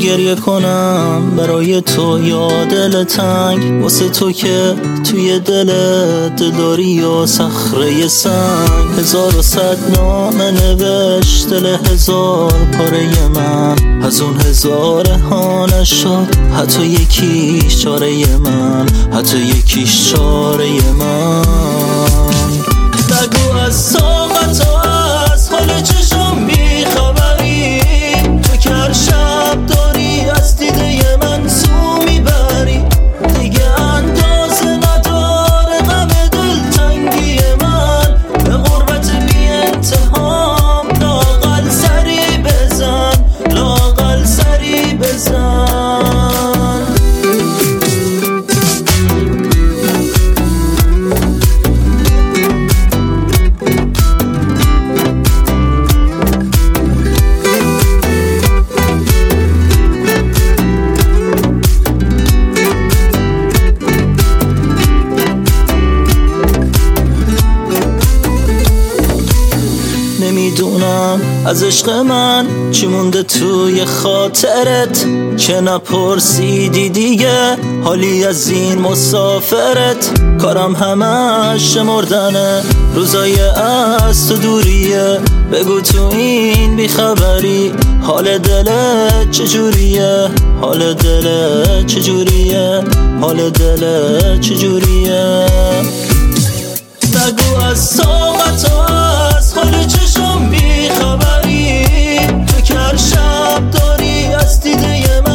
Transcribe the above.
گریه کنم برای تو یا دل تنگ واسه تو که توی دلت داری یا صخره سنگ. 1100 نامه نوشت دل 1000 پاره من، از اون 1000 ها نشد حتی یکیش چاره من، حتی یکیش چاره من. نگو از طاقت و از حال چشم بیخبری، تو که هر شب داری از دیده من سو میبری. دیگه اندازه نداره غم دلتنگی من، به غربت بی انتهام لااقل سری بزن، لااقل سری بزن. نمیدونم از عشق من چی مونده توی خاطرت، که نپرسیدی دیگه حالی از این مسافرت. کارم همش شمردنه روزای از تو دوریه، بگو تو این بیخبری حال دلت چجوریه، حال دلت چجوریه، حال دلت چجوریه. نگو از طاقت و از حال چشم بیخبری، تو که هر شب داری از دیده